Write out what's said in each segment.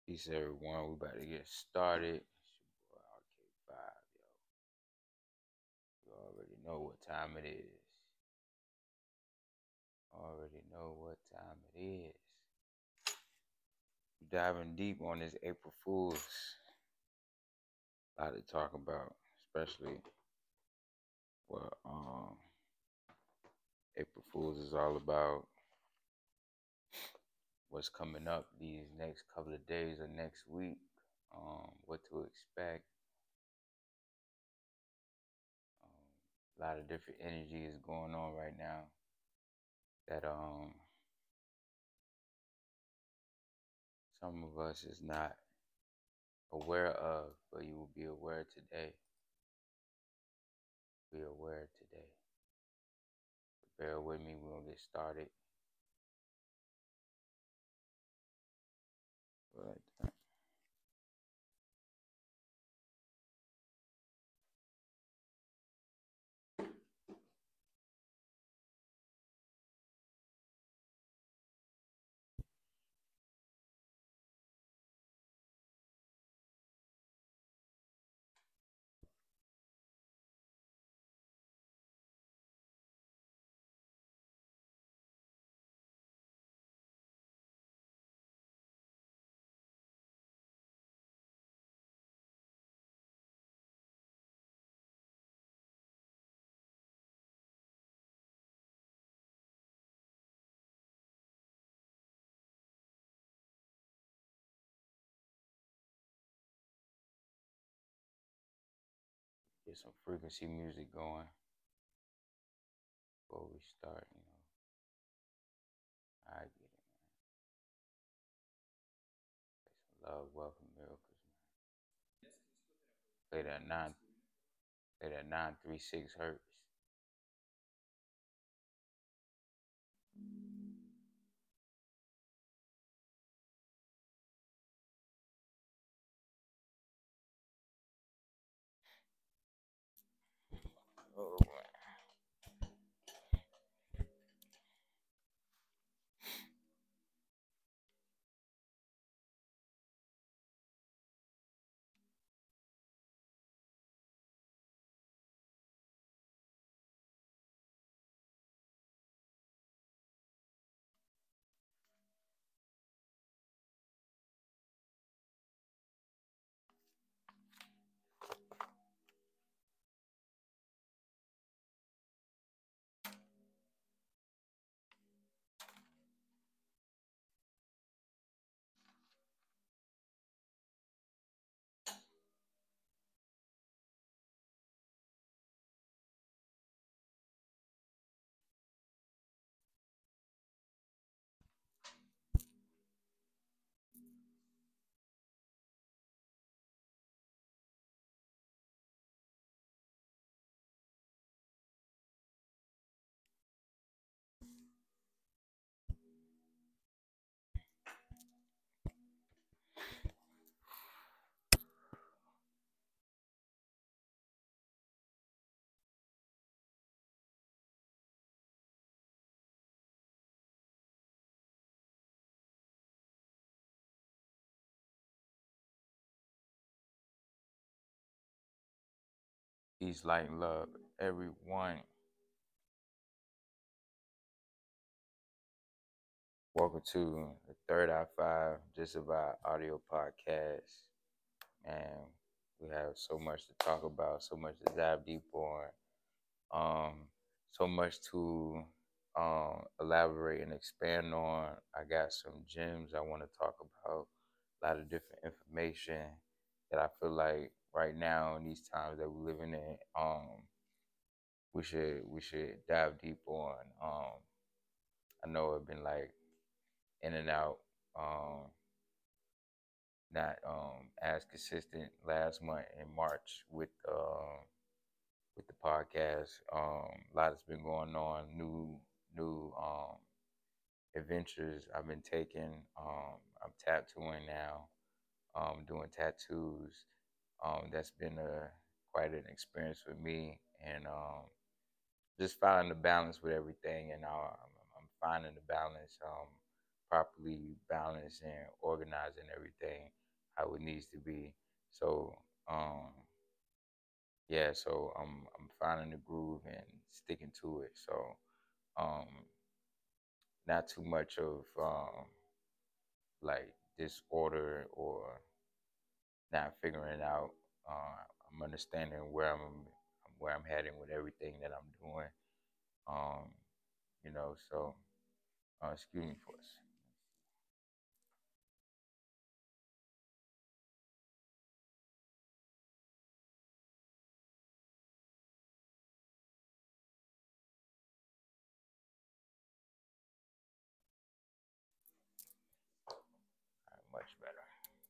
Peace, everyone. We about to get started. It's your boy RK5, yo. You already know what time it is. Already know what time it is. Diving deep on this April Fools. A lot to talk about, especially what April Fools is all about. What's coming up these next couple of days or next week. What to expect. A lot of different energy is going on right now that some of us is not aware of, but you will be aware today. Be aware today. Bear with me, we're gonna get started. But get some frequency music going before we start, you know. I get it, man. Play some love, welcome, miracles, man. Play that 936 hertz. Oh man. Peace, light, and love, everyone. Welcome to the Third Eye Five, just about audio podcast. And we have so much to talk about, so much to dive deep on. um, so much to elaborate and expand on. I got some gems I want to talk about, a lot of different information that I feel like right now in these times that we're living in, we should dive deep on. I know I've been like in and out, um, not as consistent last month in March with the podcast. A lot has been going on, new adventures I've been taking. I'm tattooing now, doing tattoos. That's been a quite an experience for me, and just finding the balance with everything. And I'm finding the balance. properly balanced and organized and everything how it needs to be. So um, yeah, so I'm finding the groove and sticking to it. So um, not too much of like disorder or not figuring out. I'm understanding where I'm heading with everything that I'm doing. Um, so excuse me for us. Much better.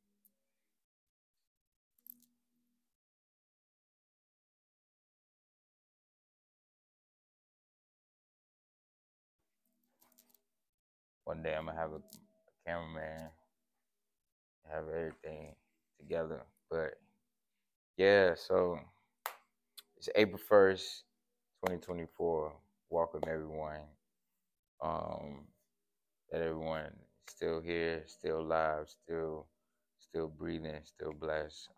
One day I'm gonna have a cameraman, have everything together. But yeah, so it's April 1st, 2024. Welcome everyone. Um, that everyone is still here, still alive, still breathing, still blessed.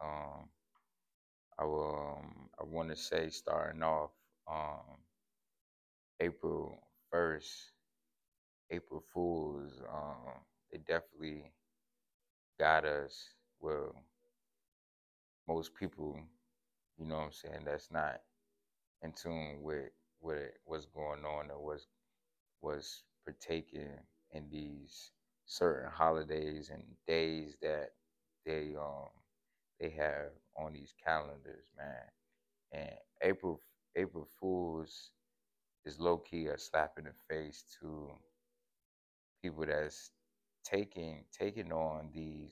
I want to say starting off um, April 1st, April Fools. They definitely got us. Well, most people, what I'm saying, that's not in tune with what's going on or was partaking in these certain holidays and days that they um they have on these calendars, man. And April Fools is low key a slap in the face to people that's taking on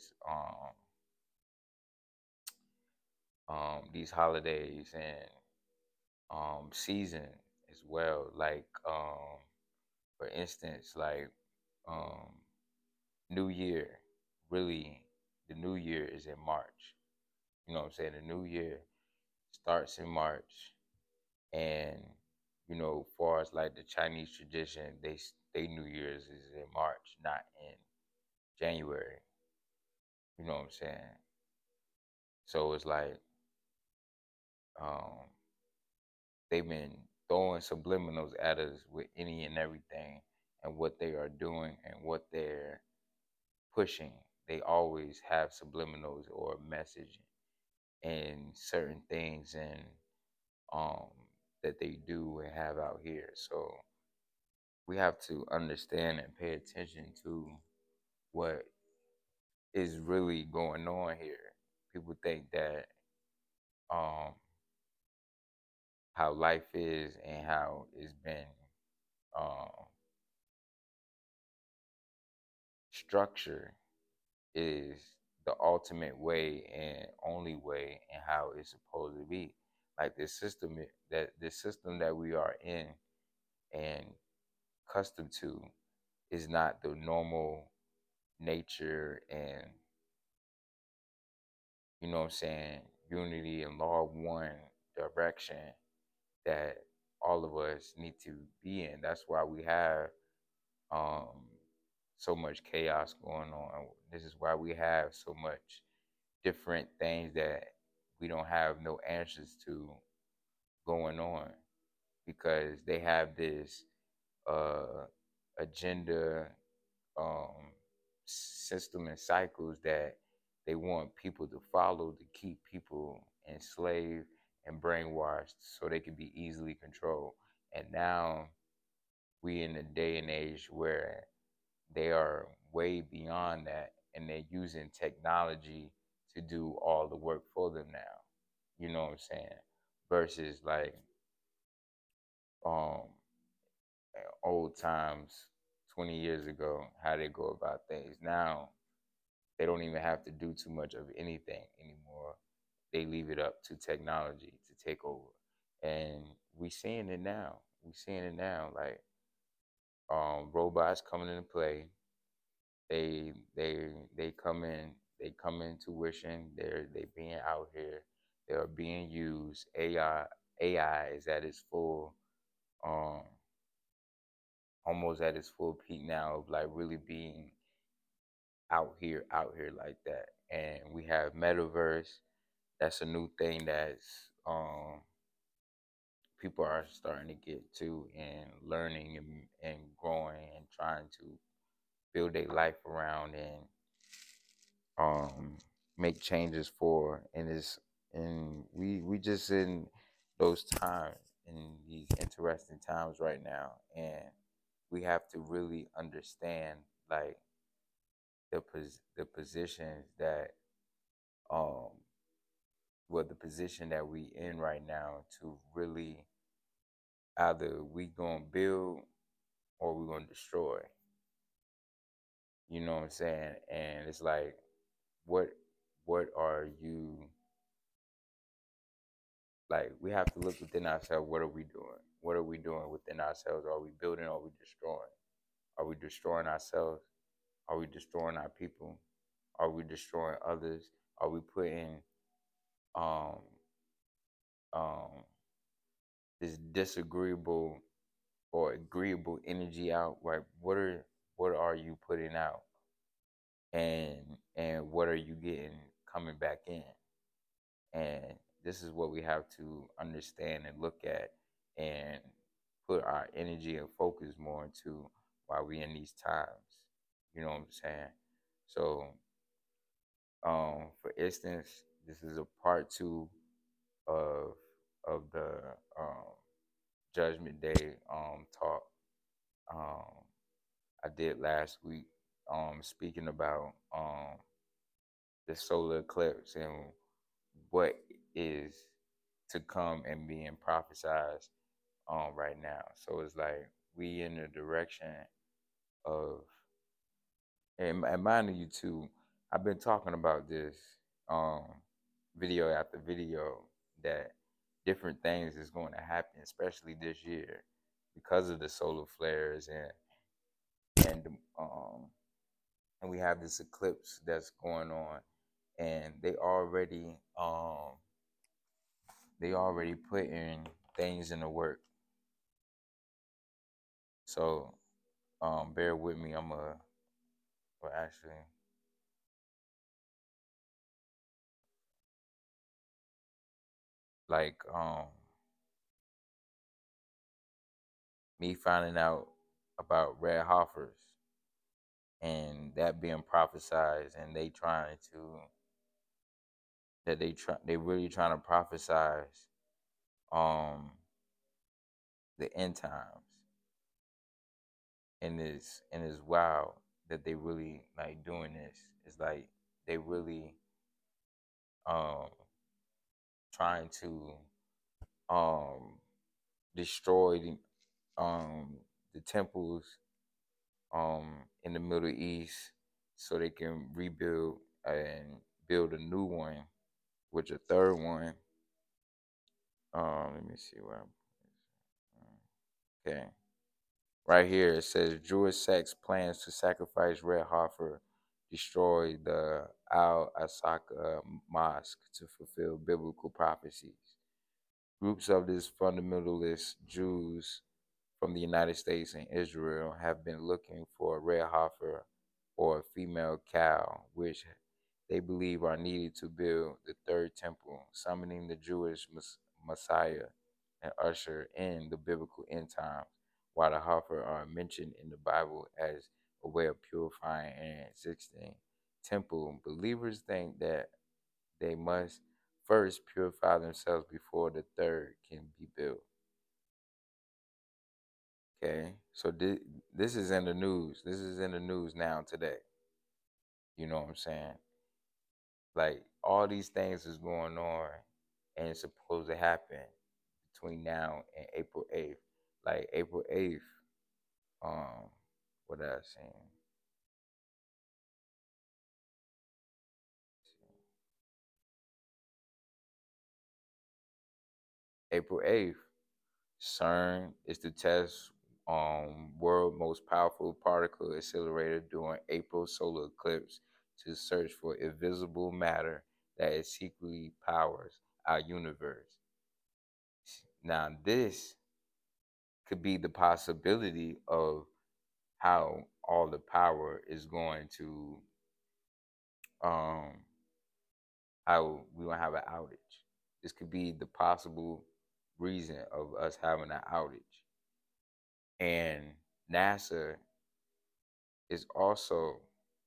these holidays and season as well. Like for instance, like um New Year, really the New Year is in March. You know what I'm saying? The New Year starts in March, and far as like the Chinese tradition, they New Year's is in March, not in January. You know what I'm saying? So it's like um, they've been throwing subliminals at us with any and everything, and what they are doing and what they're pushing. They always have subliminals or message and certain things and um, that they do and have out here. So we have to understand and pay attention to what is really going on here. People think that um, how life is and how it's been um, structured is the ultimate way and only way and how it's supposed to be. Like this system that we are in and accustomed to is not the normal nature and what I'm saying, unity and law of one direction that all of us need to be in. That's why we have um, so much chaos going on. This is why we have so much different things that we don't have no answers to going on because they have this uh, agenda um, system and cycles that they want people to follow to keep people enslaved and brainwashed so they can be easily controlled. And now we in a day and age where they are way beyond that and they're using technology to do all the work for them now. You know what I'm saying? Versus like um old times 20 years ago, how they go about things. Now they don't even have to do too much of anything anymore. They leave it up to technology to take over. And we seeing it now. We seeing it now. Like robots coming into play. They come in, they come into wishing. They being out here. They are being used. AI is at its full um almost at its full peak now of like really being out here like that. And we have metaverse. That's a new thing that's people are starting to get to and learning and growing and trying to build their life around and make changes for. And it's and we just in those times, in these interesting times right now, and we have to really understand like the positions that um the position that we in right now, to really either we gonna build or we gonna destroy. You know what I'm saying? And it's like, what what are you, like, we have to look within ourselves. What are we doing? What are we doing within ourselves? Are we building or are we destroying? Are we destroying ourselves? Are we destroying our people? Are we destroying others? Are we putting um um this disagreeable or agreeable energy out? Right? What are you putting out? And what are you getting coming back in? And this is what we have to understand and look at and put our energy and focus more into while we in these times. You know what I'm saying? So, for instance, this is a part two of the um, Judgment Day talk um, I did last week, speaking about the solar eclipse and what is to come and being prophesied right now. So it's like we in the direction of, and mind you too, I've been talking about this um video after video, that different things is going to happen, especially this year, because of the solar flares and and we have this eclipse that's going on, and they already putting things in the work. So bear with me. Well, actually, like me finding out about red hoffers and that being prophesized, and they really trying to prophesize um the end times. And it's wild that they really like doing this. It's like they really um trying to um destroy the temples in the Middle East, so they can rebuild and build a new one, which a third one. Let me see where okay. Right here it says Jewish sects plans to sacrifice Red Hoffer, destroy the Al Aqsa Mosque to fulfill biblical prophecies. Groups of these fundamentalist Jews from the United States and Israel have been looking for a red heifer or a female cow, which they believe are needed to build the third temple, summoning the Jewish Messiah and usher in the biblical end times. While the heifer are mentioned in the Bible as a way of purifying and existing temple, believers think that they must first purify themselves before the third can be built. Okay, so this is in the news. This is in the news now today. You know what I'm saying? Like, all these things is going on, and it's supposed to happen between now and April 8th. Like April 8th. Um, what I saying? April 8th. CERN is to test world most powerful particle accelerator during April solar eclipse to search for invisible matter that is secretly powers our universe. Now, this could be the possibility of how all the power is going to um how we gonna have an outage. This could be the possible reason of us having an outage. And NASA is also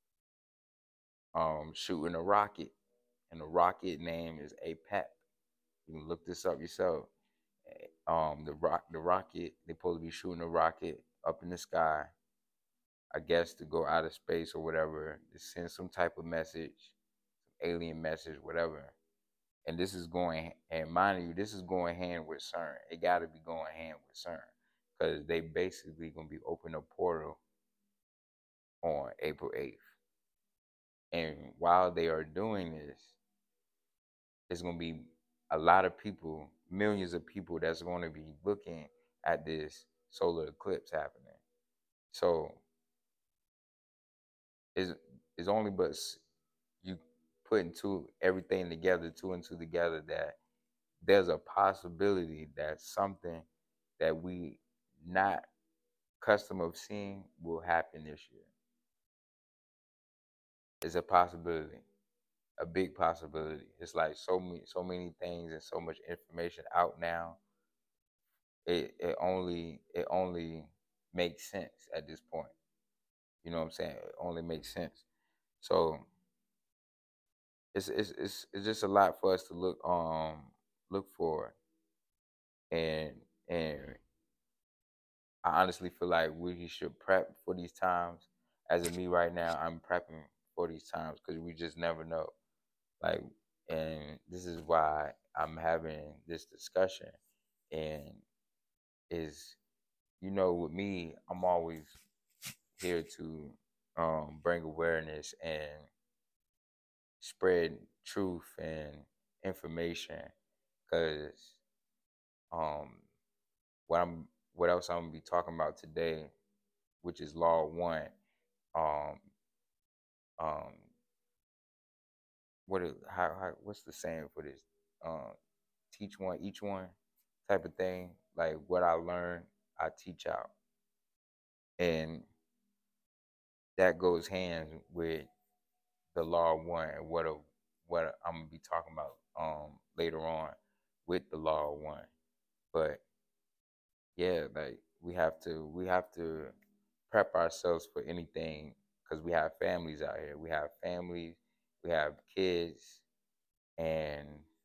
shooting a rocket, and the rocket name is APEP. You can look this up yourself. The rocket, they're supposed to be shooting a rocket up in the sky, I guess, to go out of space or whatever, to send some type of message, alien message, whatever. And this is going, and mind you, this is going hand with CERN. It got to be going hand with CERN because they basically gonna be opening a portal on April 8th. And while they are doing this, it's gonna be a lot of people, millions of people that's going to be looking at this solar eclipse happening. So it's, it's only but you putting everything together, two and two together, that there's a possibility that something that we not custom of seeing will happen this year. It's a possibility, a big possibility. It's like so many things and so much information out now. It only makes sense at this point. You know what I'm saying? It only makes sense. So it's just a lot for us to look for, and and I honestly feel like we should prep for these times. As of me right now, I'm prepping for these times because we just never know. Like, and this is why I'm having this discussion. And is, with me, I'm always here to bring awareness and spread truth and information. Because um, what I'm what else I'm gonna be talking about today, which is Law One. Um, um, what's the saying for this? Um, teach one, each one type of thing. Like what I learn, I teach out, and that goes hand with the Law One and what I'm gonna be talking about later on with the Law One. But yeah, like we have to prep ourselves for anything because we have families out here. We have families, we have kids, and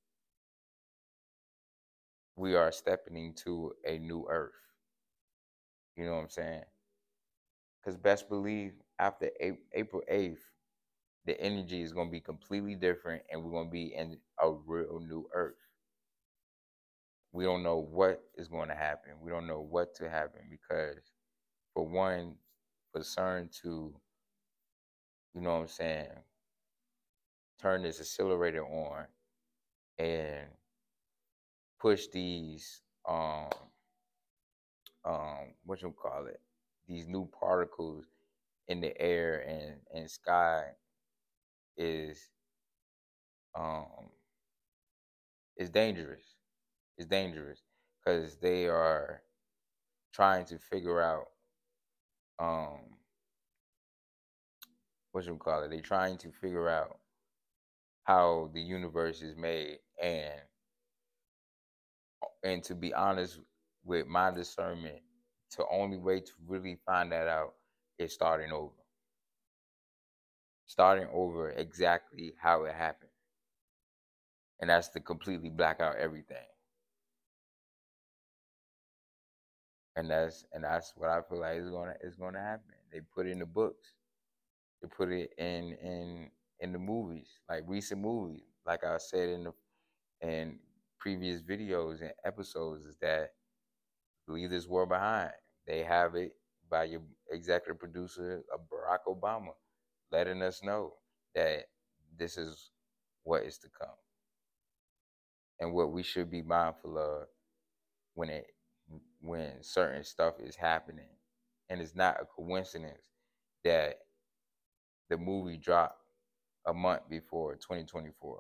we are stepping into a new earth. You know what I'm saying? Because best believe after April 8th, the energy is going to be completely different and we're going to be in a real new earth. We don't know what is going to happen. We don't know what to happen because, for one, for CERN to, you know what I'm saying, turn this accelerator on and push these what you call it, these new particles in the air and sky is um is dangerous. It's dangerous because they are trying to figure out um what you call it. They're trying to figure out how the universe is made, and to be honest, with my discernment, the only way to really find that out is starting over exactly how it happened, and that's to completely black out everything. And that's what I feel like is gonna happen. They put it in the books. They put it in the movies, like recent movies. Like I said in previous videos and episodes, is that leave this world behind. They have it by your executive producer, Barack Obama, letting us know that this is what is to come and what we should be mindful of when it when certain stuff is happening. And it's not a coincidence that the movie dropped a month before 2024.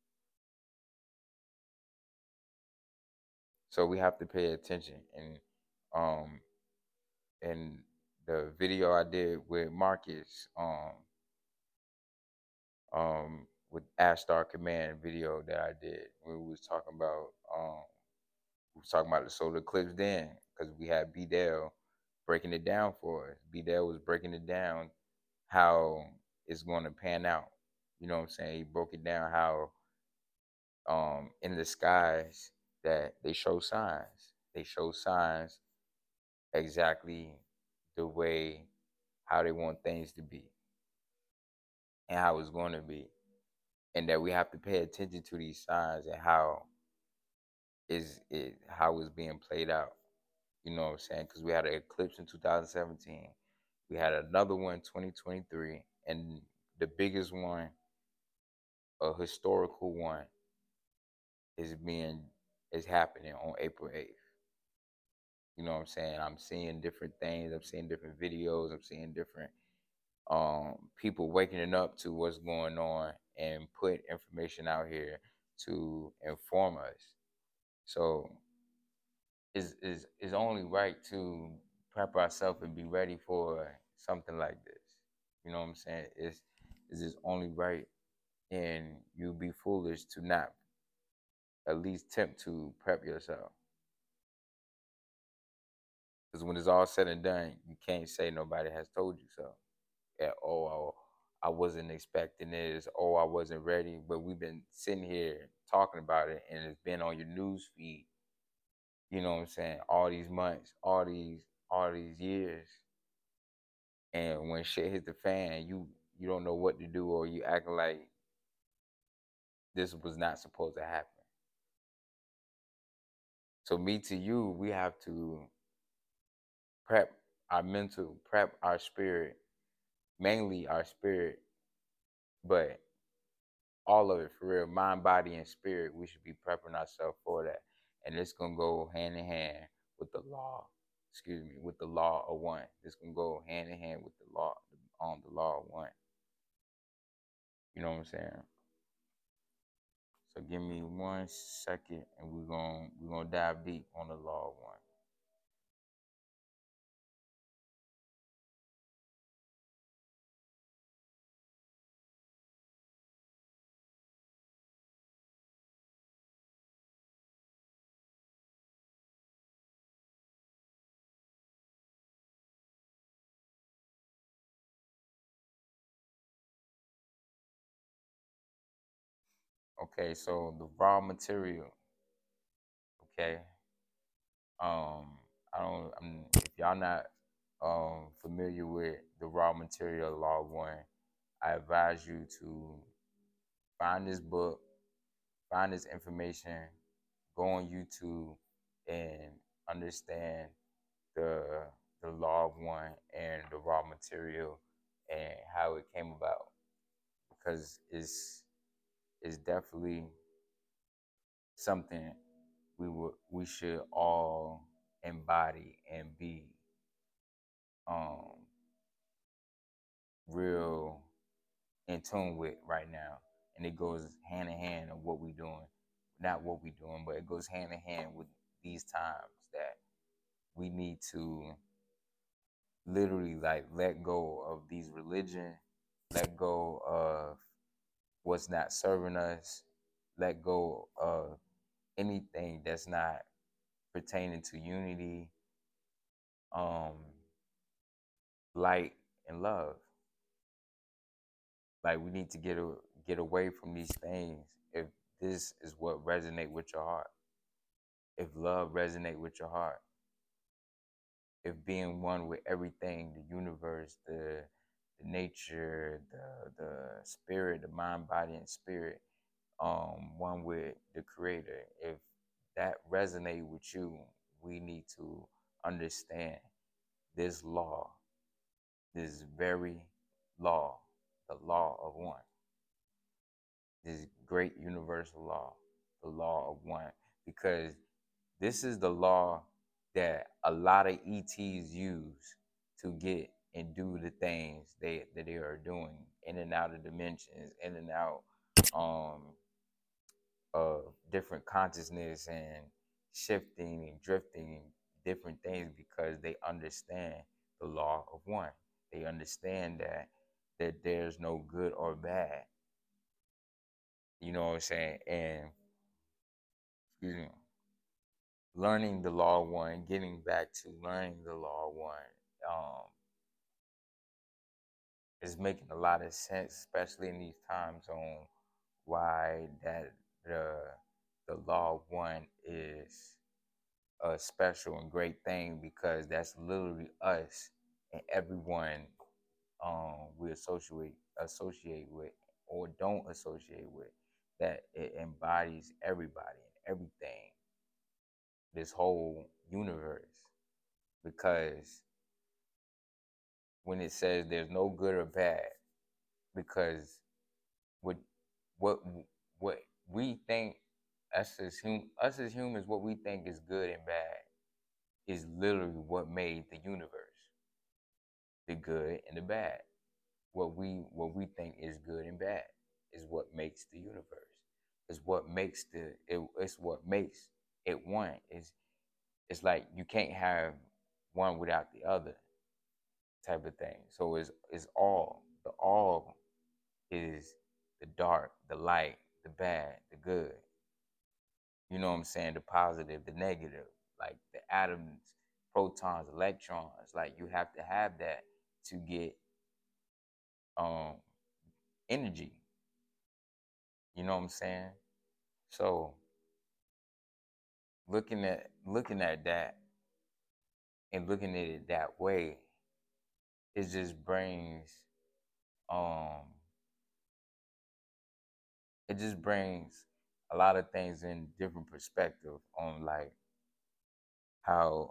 So we have to pay attention. Um and the video I did with Marcus, with Ashtar Command video that I did when we was talking about the solar eclipse then, because we had B Dell breaking it down for us. B Dell was breaking it down how it's going to pan out. You know what I'm saying? He broke it down how in the skies that they show signs. They show signs exactly the way how they want things to be and how it's going to be, and that we have to pay attention to these signs and how it's being played out. You know what I'm saying? Because we had an eclipse in 2017, we had another one in 2023, and the biggest one, a historical one, is being is happening on April 8th. You know what I'm saying? I'm seeing different things. I'm seeing different videos. I'm seeing different people waking up to what's going on and put information out here to inform us. So it's only right to prep ourselves and be ready for something like this. You know what I'm saying? It's just only right, and you'd be foolish to not at least attempt to prep yourself. Because when it's all said and done, you can't say nobody has told you so. Yeah, oh, I wasn't expecting this. Oh, I wasn't ready. But we've been sitting here talking about it, and it's been on your news feed. You know what I'm saying? All these months, all these years, and when shit hits the fan, you don't know what to do, or you acting like this was not supposed to happen. So me to you, we have to prep our mental, prep our spirit, mainly our spirit, but all of it for real, mind, body, and spirit. We should be prepping ourselves for that, and it's gonna go hand in hand with the law. Excuse me, with the law of one. It's gonna go hand in hand with the law on the law of one. You know what I'm saying? So give me 1 second, and we're gonna dive deep on the law of one. Okay, so the raw material. Okay, I don't. If y'all not familiar with the raw material law of one, I advise you to find this book, find this information, go on YouTube, and understand the the law of one and the raw material and how it came about, because it's definitely something we should all embody and be um real in tune with right now, and it goes hand in hand of what we doing, not what we doing, but it goes hand in hand with these times that we need to literally like let go of these religion, let go of what's not serving us, let go of anything that's not pertaining to unity, um, light, and love. Like we need to get away from these things if this is what resonate with your heart. If love resonate with your heart, if being one with everything, the universe, the nature, the spirit, the mind, body, and spirit, one with the creator. If that resonate with you, we need to understand this law, this very law, the law of one, this great universal law, the law of one, because this is the law that a lot of ETs use to get and do the things that they are doing in and out of dimensions, in and out um, of different consciousness and shifting and drifting different things, because they understand the law of one. They understand that there's no good or bad. You know what I'm saying? And excuse me, learning the law of one, getting back to learning the law of one, um, is making a lot of sense, especially in these times on why that the the law of one is a special and great thing, because that's literally us and everyone we associate with or don't associate with, that it embodies everybody and everything, this whole universe. Because when it says there's no good or bad, because what what what we think, us as humans, what we think is good and bad is literally what made the universe, the good and the bad. What we think is good and bad is what makes the universe. Is what makes it's what makes it one. It's like you can't have one without the other, type of thing. So it's all. The all is the dark, the light, the bad, the good. You know what I'm saying? The positive, the negative, like the atoms, protons, electrons. Like you have to have that to get um energy. You know what I'm saying? So looking at that and looking at it that way, it just brings um it just brings a lot of things in different perspective on like how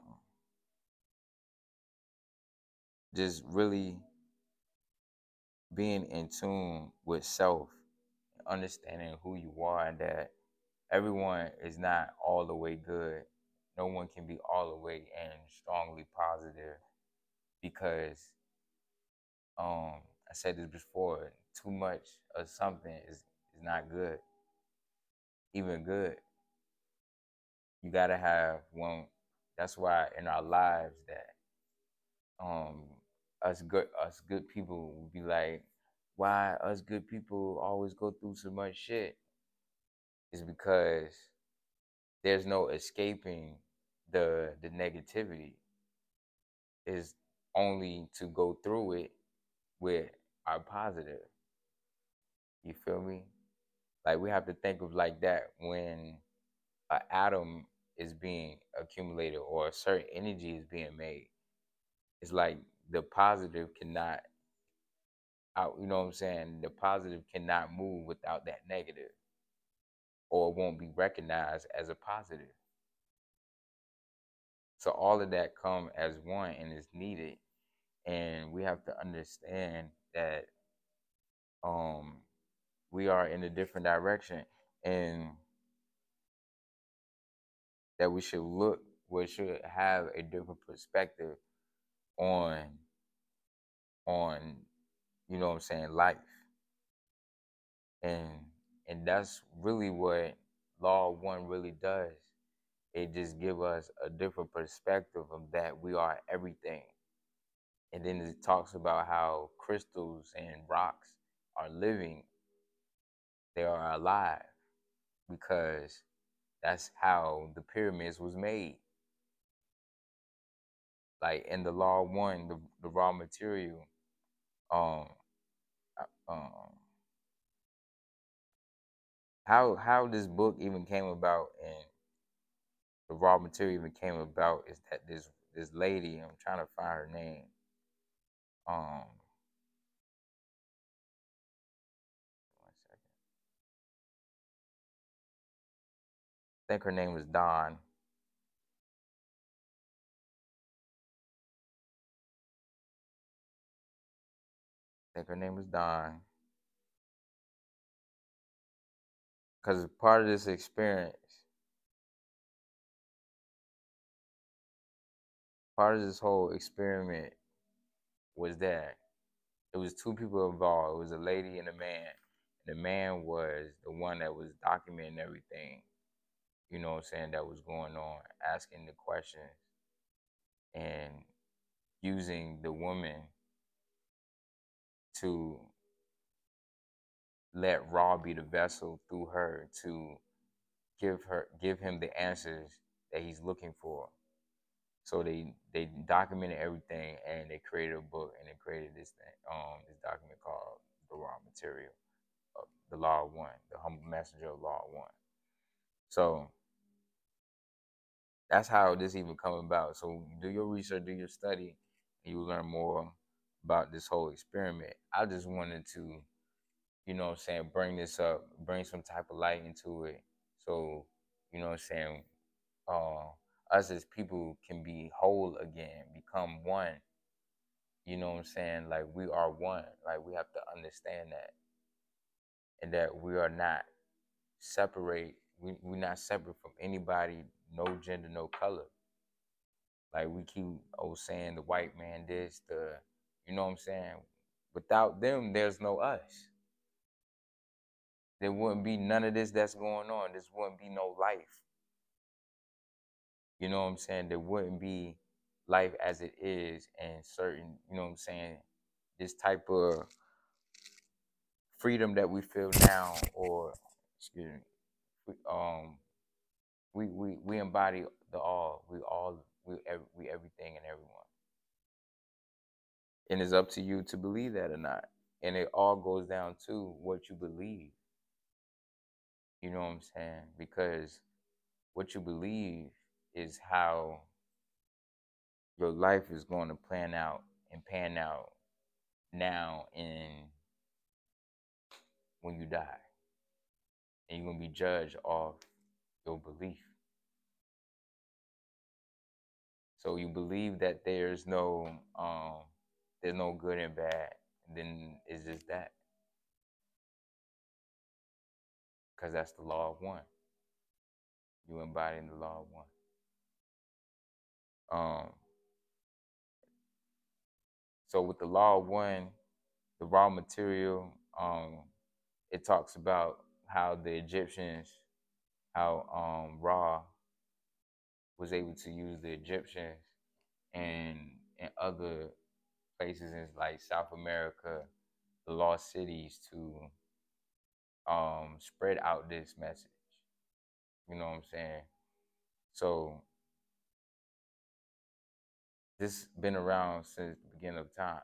just really being in tune with self, understanding who you are, and that everyone is not all the way good. No one can be all the way and strongly positive, because I said this before, too much of something is not good. Even good, you gotta have one. That's why in our lives that um us good people will be like, why us good people always go through so much shit, is because there's no escaping the negativity. Is only to go through it with our positive. You feel me? Like we have to think of like that when an atom is being accumulated or a certain energy is being made. It's like the positive cannot out. You know what I'm saying? The positive cannot move without that negative, or it won't be recognized as a positive. So all of that come as one and is needed, and we have to understand that um we are in a different direction, and that we should have a different perspective on on you know what I'm saying, life. and and that's really what law one really does. It just give us a different perspective of that we are everything. And then it talks about how crystals and rocks are living, they are alive, because that's how the pyramids was made. Like in the law one, the raw material, um um how this book even came about, and the raw material even came about, is that this lady, I'm trying to find her name. Um, 1 second. I think her name was Dawn. I think her name was Dawn. Because part of this experience, part of this whole experiment was that it was two people involved. It was a lady and a man. And the man was the one that was documenting everything, you know what I'm saying, that was going on, asking the questions, and using the woman to let Ra be the vessel through her to give him the answers that he's looking for. So they documented everything and they created a book and they created this thing, this document called the Raw Material of the Law of One, the Humble Messenger of Law of One. So that's how this even come about. So do your research, do your study, and you will learn more about this whole experiment. I just wanted to, bring this up, bring some type of light into it. So, uh, us as people can be whole again, become one. Like we are one. Like we have to understand that. And that we are not separate. We're not separate from anybody, no gender, no color. Like we keep saying the white man this, you know what I'm saying? Without them, there's no us. There wouldn't be none of this that's going on. This wouldn't be no life. You know what I'm saying? There wouldn't be life as it is and certain, you know what I'm saying, this type of freedom that we feel now, or excuse me, we embody the all. We everything and everyone. And it's up to you to believe that or not. And it all goes down to what you believe. You know what I'm saying? Because what you believe is how your life is going to plan out and pan out now and when you die. And you're going to be judged off your belief. So you believe that there's no good and bad, then it's just that. Because that's the law of one. You embodying the law of one. So with the law of one, the raw material, it talks about how the Egyptians, how Ra was able to use the Egyptians and in other places in like South America, the lost cities, to spread out this message. You know what I'm saying? So this been around since the beginning of time,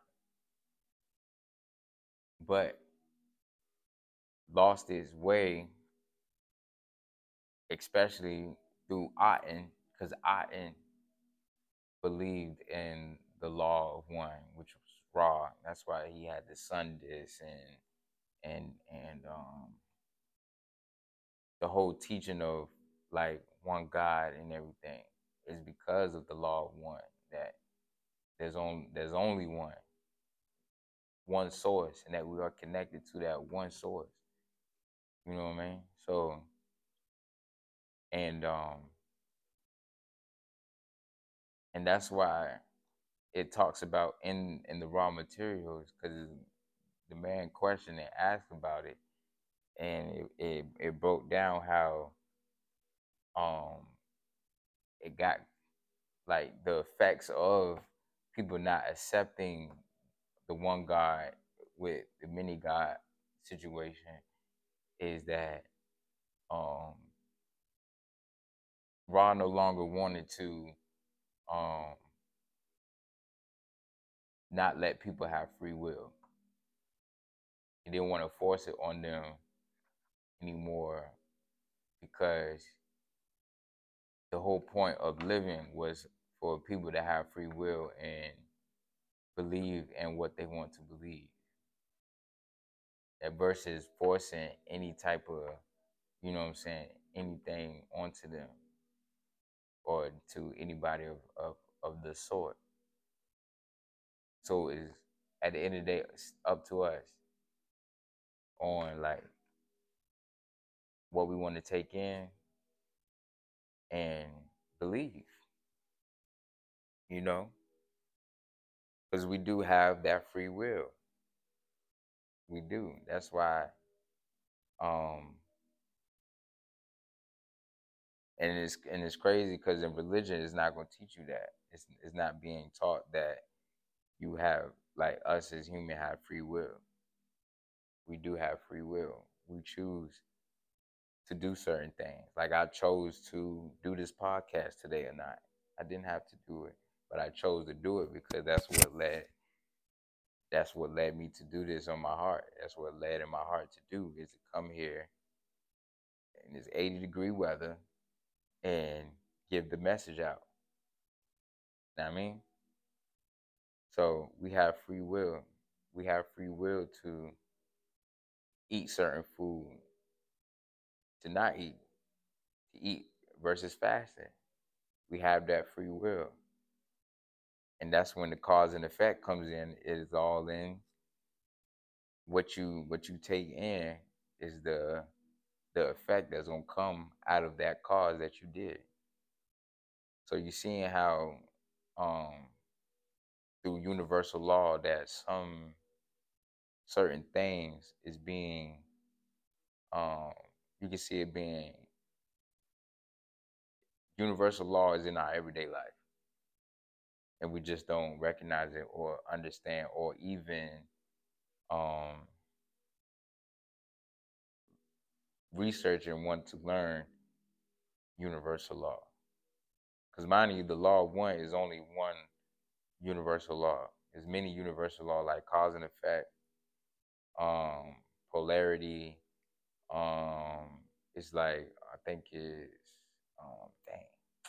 but lost its way, especially through Aten, because Aten believed in the law of one, which was Ra. That's why he had the sun disk and the whole teaching of like one God and everything is because of the law of one, that there's only one source, and that we are connected to that one source. You know what I mean? So and um and that's why it talks about in the raw materials, because the man questioned and asked about it, and it broke down how um it got like the effects of people not accepting the one God with the many God situation is that um Ra no longer wanted to um not let people have free will. He didn't want to force it on them anymore, because the whole point of living was for people to have free will and believe in what they want to believe. That versus forcing any type of, you know what I'm saying, anything onto them or to anybody of the sort. So it's at the end of the day, it's up to us on like what we want to take in and believe, you know, because we do have that free will. We do. That's why, um, and it's crazy because in religion, it's not going to teach you that. It's not being taught that you have, like, us as human have free will. We do have free will. We choose to do certain things. Like I chose to do this podcast today or not. I didn't have to do it, but I chose to do it because that's what led me to do this on my heart. That's what led in my heart to do is to come here in this 80-degree weather and give the message out. You know what I mean? So we have free will. We have free will to eat certain food, to not eat, to eat versus fasting. We have that free will. And that's when the cause and effect comes in. It is all in what you take in is the effect that's gonna come out of that cause that you did. So you're seeing how um through universal law that some certain things is being um you can see it being universal law is in our everyday life, and we just don't recognize it or understand or even um research and want to learn universal law. Because mind you, the law of one is only one universal law. There's many universal law like cause and effect, um, polarity. It's like I think it's dang.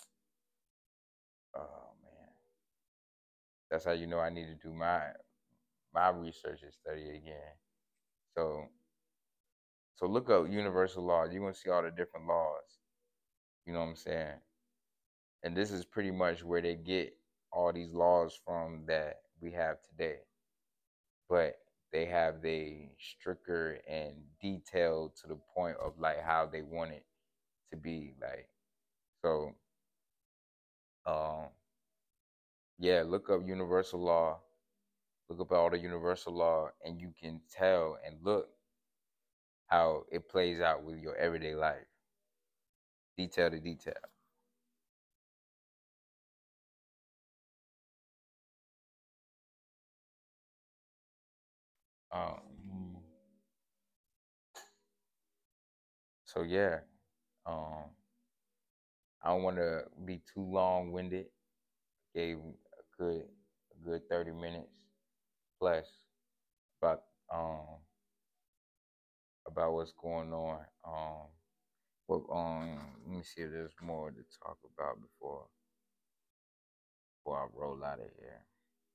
Oh man, that's how you know I need to do my research and study again. So look up universal law. You're gonna see all the different laws. You know what I'm saying? And this is pretty much where they get all these laws from that we have today. But they have the stricter and detailed to the point of like how they want it to be. Like so, um, yeah. Look up universal law. Look up all the universal law, and you can tell and look how it plays out with your everyday life, detail to detail. Um, so yeah, um, I don't want to be too long winded. Gave a good 30 minutes plus about um about what's going on. But let me see if there's more to talk about before I roll out of here.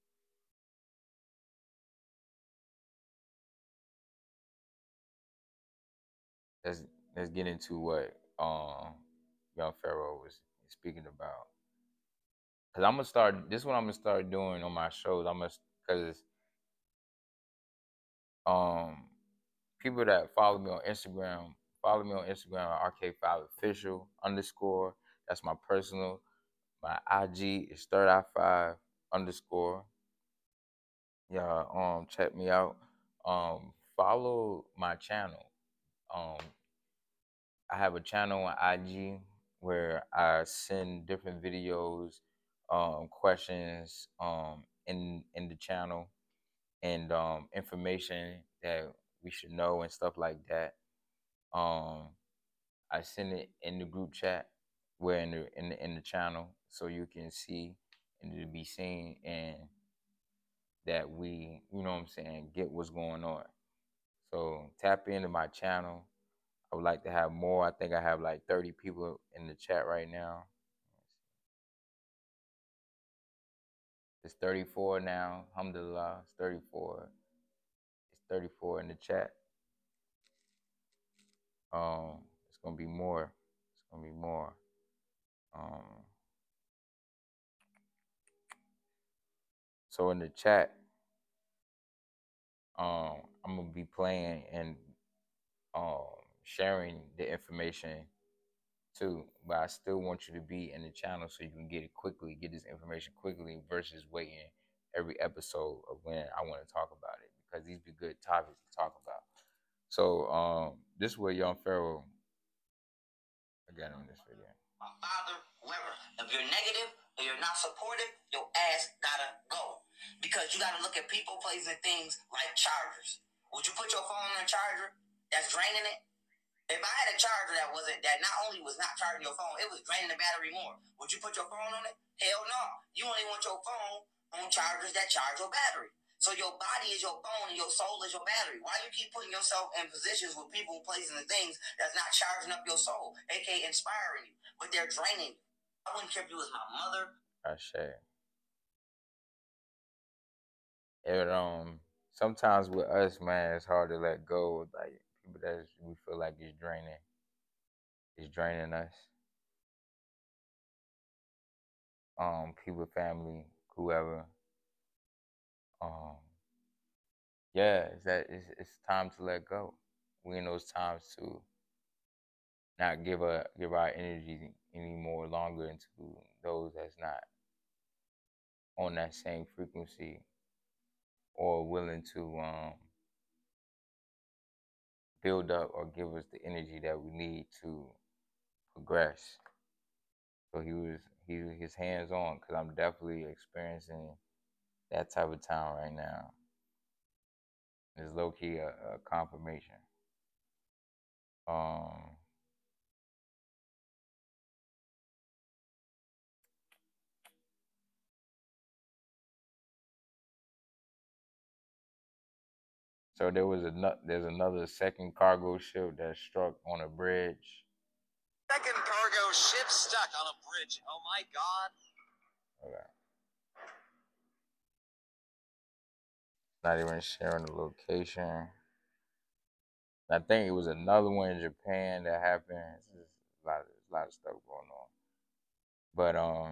Let's let's get into what young Pharaoh was speaking about. Cause I'm gonna start. This is what I'm gonna start doing on my shows. Cause um people that follow me on Instagram at RK5official underscore. That's my personal. My IG is third eye five underscore. Yeah, check me out. Follow my channel. Um, I have a channel on IG where I send different videos, questions, in the channel, and information that we should know and stuff like that. Um, I send it in the group chat, where in the channel, so you can see and to be seen, and that we, you know what I'm saying, get what's going on. So tap into my channel. I would like to have more. I think I have like 30 people in the chat right now. It's 34 now. Alhamdulillah, it's 34. It's 34 in the chat. It's gonna be more. It's gonna be more. Um, so in the chat, I'm gonna be playing and um sharing the information too. But I still want you to be in the channel so you can get it quickly, get this information quickly versus waiting every episode of when I want to talk about it, because these be good topics to talk about. So this way Young Pharaoh again on this video. My father, whoever, if you're negative or you're not supportive, your ass gotta go. Because you gotta look at people, places, and things like chargers. Would you put your phone on a charger that's draining it? If I had a charger that not only was not charging your phone, it was draining the battery more. Would you put your phone on it? Hell no. You only want your phone on chargers that charge your battery. So your body is your phone and your soul is your battery. Why you keep putting yourself in positions with people, places, and things that's not charging up your soul, aka inspiring you, but they're draining you? I wouldn't care if you was my mother. I say it. Sometimes with us, man, it's hard to let go of like people that we feel like is draining. Is draining us. People, family, whoever. Um, yeah, it's time to let go. We in those times to not give our energy any more longer into those that's not on that same frequency or willing to build up or give us the energy that we need to progress. So he's hands on because I'm definitely experiencing that type of time right now. It's low key a confirmation. Um, so there's another second cargo ship that struck on a bridge. Second cargo ship stuck on a bridge. Oh my God. Okay. Not even sharing the location. I think it was another one in Japan that happened. It's just a lot of stuff going on. But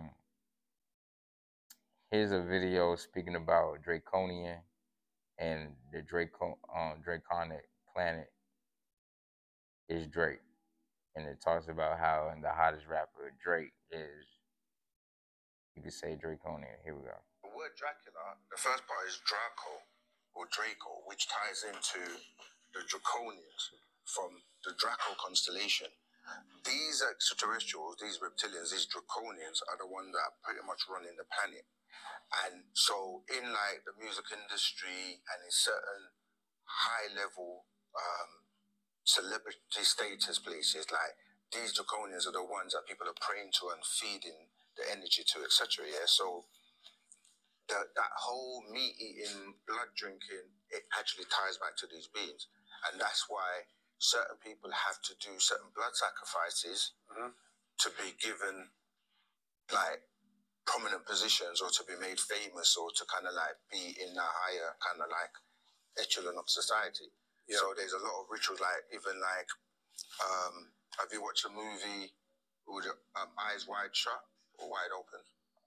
here's a video speaking about Draconian and the draconic planet is Drake, and it talks about how the hottest rapper Drake is. You could say Draconian. Here we go. The word Dracula, the first part is Draco or Draco, which ties into the Draconians from the Draco constellation. These extraterrestrials, these reptilians, these Draconians are the ones that are pretty much running the planet. And so in like the music industry and in certain high level celebrity status places, like these Draconians are the ones that people are praying to and feeding the energy to, etc. Yeah, so that whole meat eating, blood drinking, it actually ties back to these beings. And that's why certain people have to do certain blood sacrifices to be given like prominent positions or to be made famous or to kind of like be in a higher kind of like echelon of society. Yep. So there's a lot of rituals, like even like, have you watched a movie with Eyes Wide Shut or Wide Open?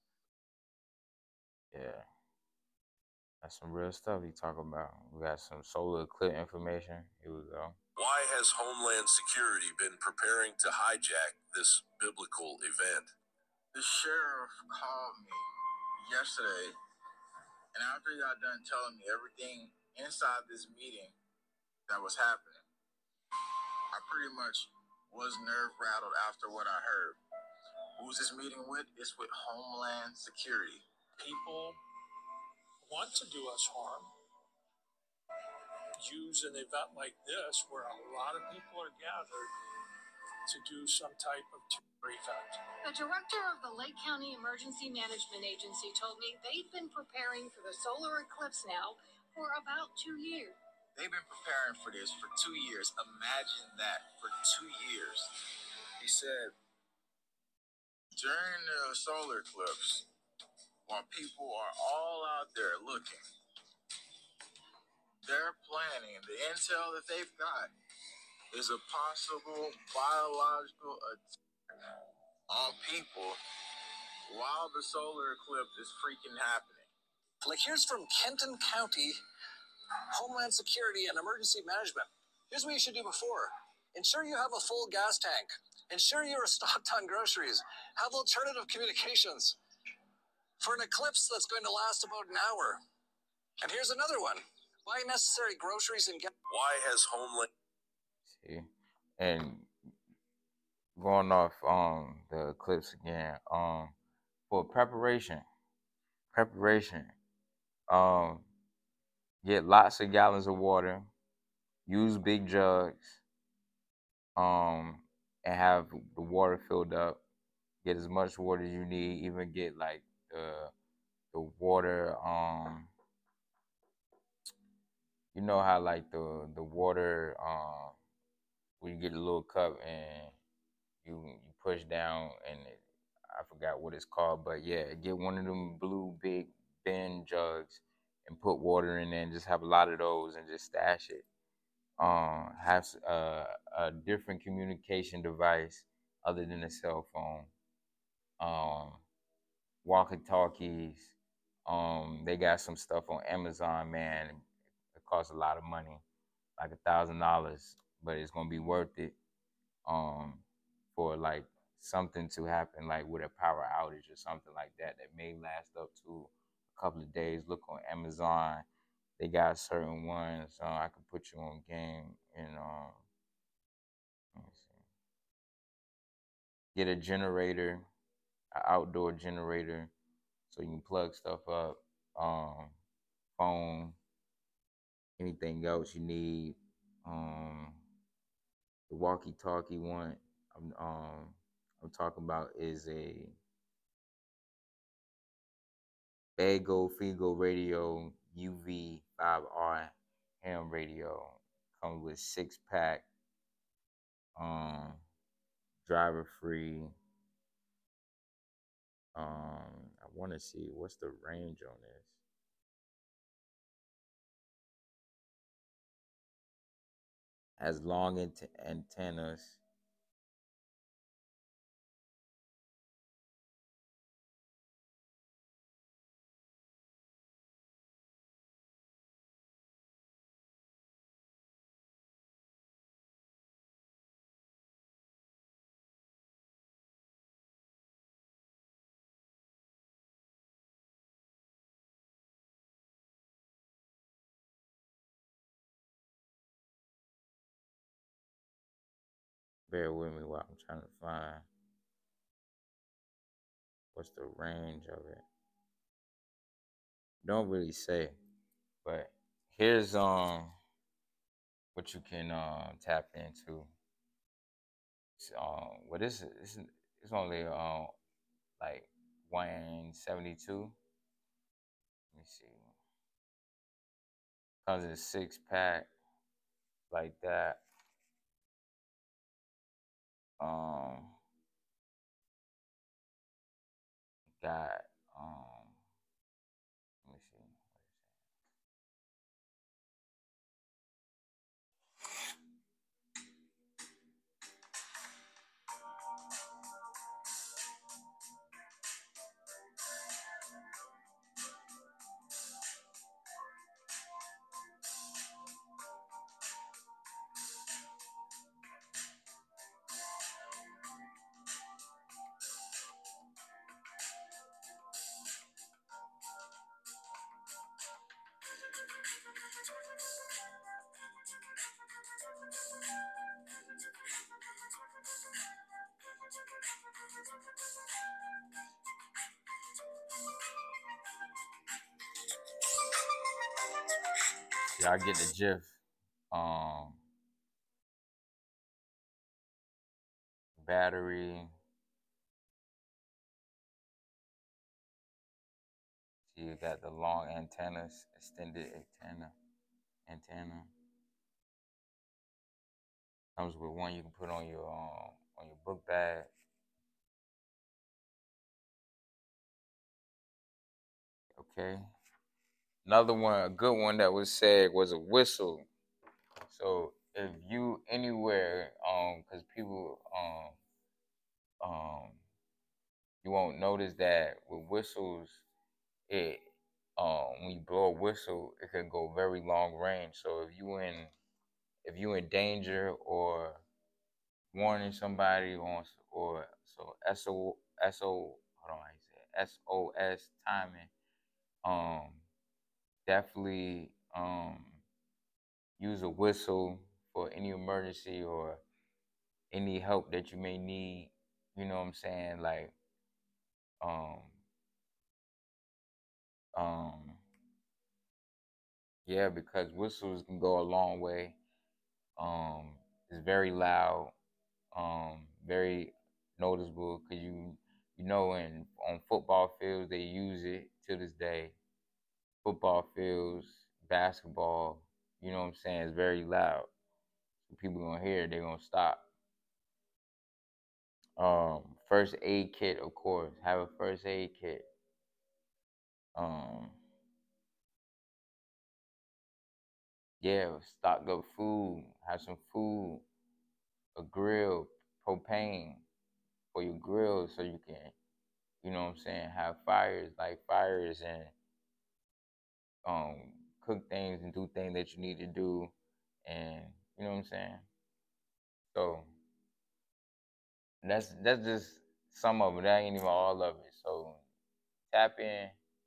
Yeah. That's some real stuff he talking about. We got some solar eclipse information. Here we go. Why has Homeland Security been preparing to hijack this biblical event? The sheriff called me yesterday, and after he got done telling me everything inside this meeting that was happening, I pretty much was nerve rattled after what I heard. Who's this meeting with? It's with Homeland Security. People want to do us harm. Use an event like this where a lot of people are gathered to do some type of terror event. The director of the Lake County Emergency Management Agency told me they've been preparing for the solar eclipse now for about 2 years. They've been preparing for this for 2 years. Imagine that, for 2 years. He said, during the solar eclipse, while people are all out there looking, they're planning, the intel that they've got is a possible biological attack on people while the solar eclipse is freaking happening. Like, here's from Kenton County Homeland Security and Emergency Management. Here's what you should do before. Ensure you have a full gas tank. Ensure you are stocked on groceries. Have alternative communications for an eclipse that's going to last about an hour. And here's another one. Buy necessary groceries and gas. Why has Homeland... See? And going off the eclipse again, for preparation, get lots of gallons of water, use big jugs, and have the water filled up. Get as much water as you need. Even get like the water. You know how like the water when you get a little cup and you push down and I forgot what it's called, but yeah, get one of them blue big bin jugs and put water in there and just have a lot of those and just stash it. Have a different communication device other than a cell phone. Um, walkie talkies. They got some stuff on Amazon, man. It costs a lot of money, like $1,000, but it's gonna be worth it. Um, for like something to happen, like with a power outage or something like that, that may last up to a couple of days. Look on Amazon; they got certain ones. I can put you on game and let me see. Get a generator, an outdoor generator, so you can plug stuff up. Phone, anything else you need. The walkie-talkie one I'm talking about is a Bago Figo radio UV5R ham radio. Comes with 6-pack, driver free. I want to see what's the range on this. Has long antennas. Bear with me while I'm trying to find what's the range of it. Don't really say, but here's what you can tap into. What is it? It's only like 172. Let me see. Comes in a 6-pack like that. Got let me see. Yeah, I get the GIF. Battery. See, you got the long antennas, extended antenna. Comes with one you can put on your book bag. Okay. Another one, a good one that was said was a whistle. So if you anywhere, because people, you won't notice that with whistles, it, when you blow a whistle, it can go very long range. So if you in danger or warning somebody on or so hold on, I said SOS timing, definitely use a whistle for any emergency or any help that you may need. You know what I'm saying? Like, um, um, yeah, because whistles can go a long way. It's very loud, very noticeable because you know on football fields they use it to this day. Football fields, basketball, you know what I'm saying? It's very loud. So people gonna hear it, they're gonna stop. First aid kit, of course. Have a first aid kit. Um, yeah, stock up food. Have some food, a grill, propane for your grill, so you can, you know what I'm saying, have fires, like fires, and um, cook things and do things that you need to do, and you know what I'm saying. So that's just some of it. That ain't even all of it. So tap in,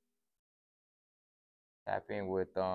tap in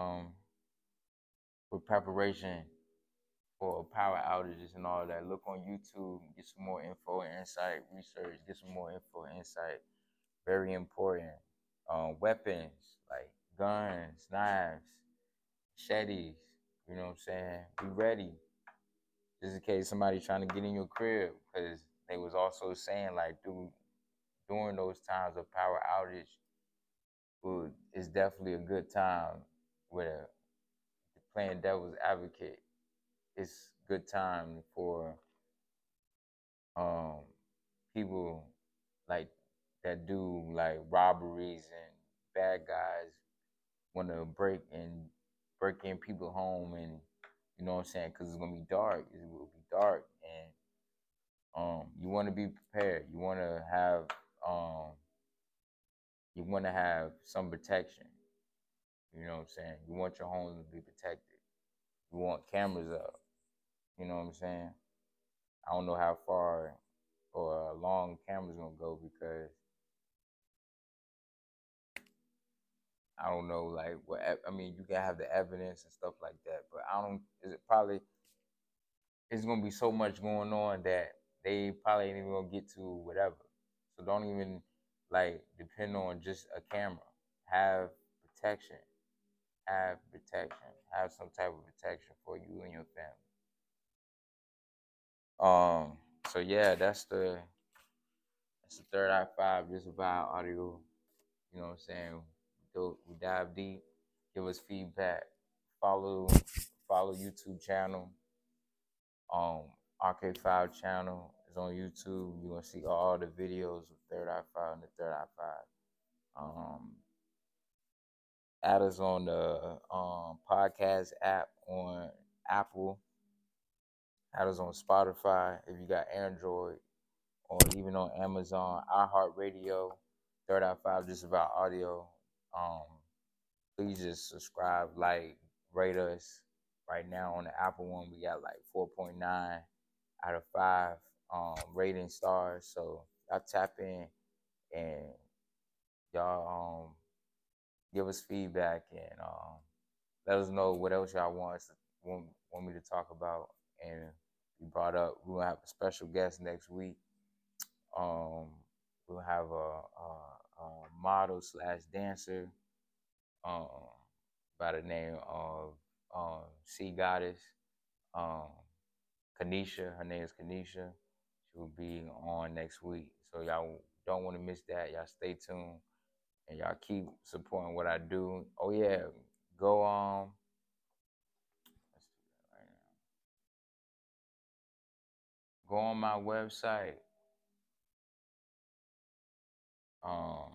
with preparation for power outages and all that. Look on YouTube, get some more info and insight, research, get some more info and insight. Very important. Weapons like guns, knives, machetes, you know what I'm saying? Be ready. Just in case somebody trying to get in your crib, because they was also saying like during those times of power outage, it's definitely a good time where playing devil's advocate. It's good time for um people like that do like robberies and bad guys want to break in people home, and you know what I'm saying, because it's gonna be dark. It will be dark, and you want to be prepared. Um you want to have some protection. You know what I'm saying? You want your home to be protected. You want cameras up. You know what I'm saying? I don't know how far or long cameras gonna go, because I don't know like what I mean. You can have the evidence and stuff like that, but I don't. Is it probably it's gonna be so much going on that they probably ain't even gonna get to whatever. So don't even like depend on just a camera. Have protection. Have protection. Have some type of protection for you and your family. So yeah, that's the third eye five, just about audio. You know what I'm saying? We dive deep. Give us feedback. Follow YouTube channel. RK5 channel is on YouTube. You're gonna see all the videos of Third Eye Five and the Third Eye Five. Add us on the podcast app on Apple. Add us on Spotify if you got Android, or even on Amazon, iHeartRadio. Third Eye Five, just about audio. Um, Please just subscribe, like, rate us. Right now on the Apple one, we got like 4.9 out of 5 rating stars. So y'all tap in and y'all give us feedback, and let us know what else y'all want me to talk about. And we brought up, we'll have a special guest next week. We'll have a model slash dancer um, by the name of Sea Goddess. Kanisha, her name is Kanisha. She will be on next week. So y'all don't want to miss that. Y'all stay tuned and y'all keep supporting what I do. Oh yeah, go let's do that right now. Go on my website. Um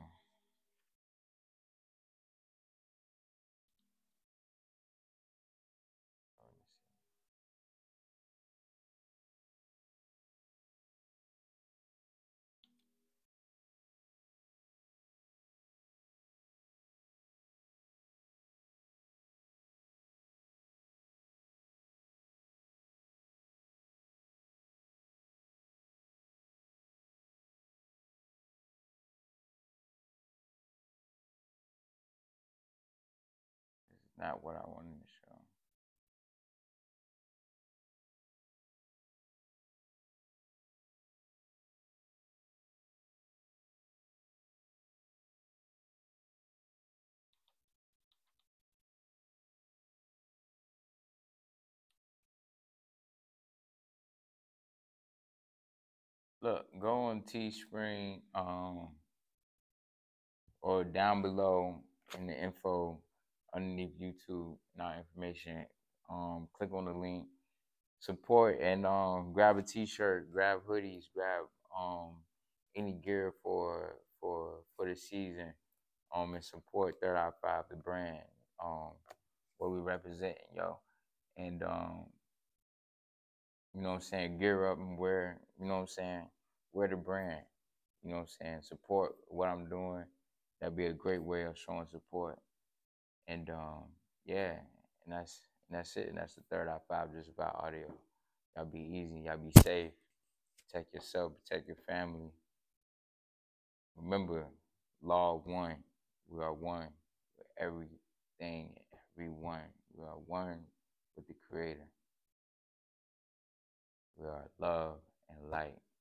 This is not what I wanted to show. Look, go on Teespring, or down below in the info underneath YouTube and our information. Click on the link, support, and grab a t-shirt, grab hoodies, grab any gear for the season. And support Third Eye 5, the brand, what we represent, yo. And you know what I'm saying, gear up and wear, you know what I'm saying, wear the brand. You know what I'm saying? Support what I'm doing. That'd be a great way of showing support. And yeah, and that's it. And that's the Third Eye 5, just about audio. Y'all be easy. Y'all be safe. Protect yourself. Protect your family. Remember, law of one. We are one with everything, everyone. We are one with the Creator. We are love and light.